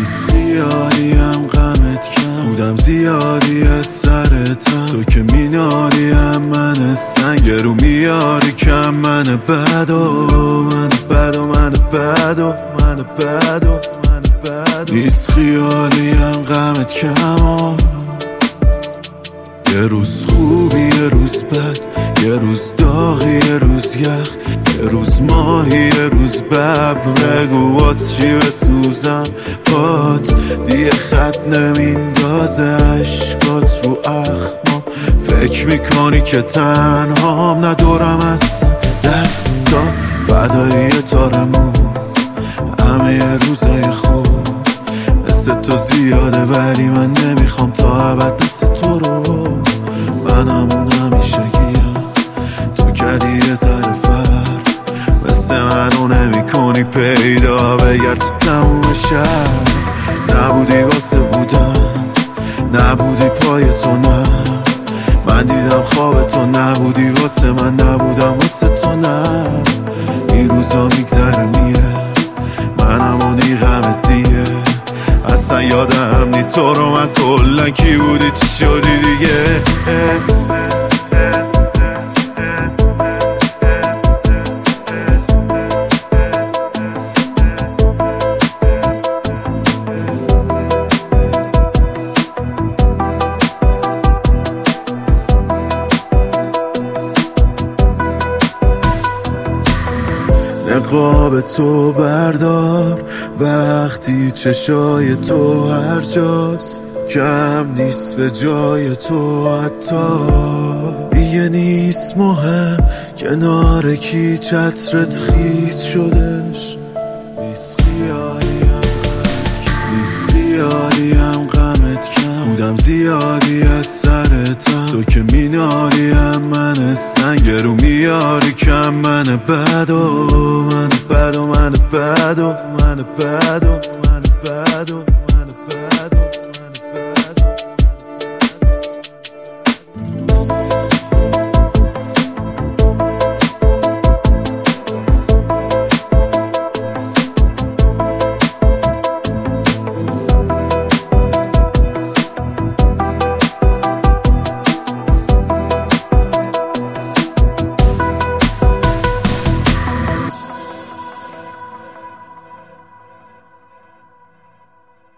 نیست خیالیم غمت کم بودم زیادی از سرتم تو که مینالیم من سنگ رو میاری کم من بدو من بدو من بدو من بدو من بدو نیست خیالیم غمت کم یه روز خوبی یه روز بد یه روز داغی یه روز یخ یه روز ماهی یه روز بب بگو واس چی بسوزم بات دیگه خط نمیندازه عشقات رو اخمام فکر میکنی که تنهام ندارم اصلا در تا فدایی تارمون همه یه روزای خوب مثل تو زیاده ولی من نمیخوام تا ابد مثل تو رو من همون همیشه گیم تو کردی یه ذره فرق مثل منو نمی کنی پیدا بگرد تو تموم شهر نبودی واسه بودن نبودی پای تو نه من دیدم خواب تو نبودی واسه من نبودم واسه تو نه این روزا میگذره میره من همونی غمت دیگه اصلا یادم نی تو رو من کلا کی بودی چی شدی دیگه نقاب تو بردار وقتی چشای تو هر جاست کم نیست به جای تو حتی دیگه نیست مهم کنار کی چترت خیس شدش نیست خیالیم غمت کم بودم زیادی از سرتم تو که مینالیم من سنگ رو میاری کم من بدو من بدو من بدو من بدو من بدو من بدو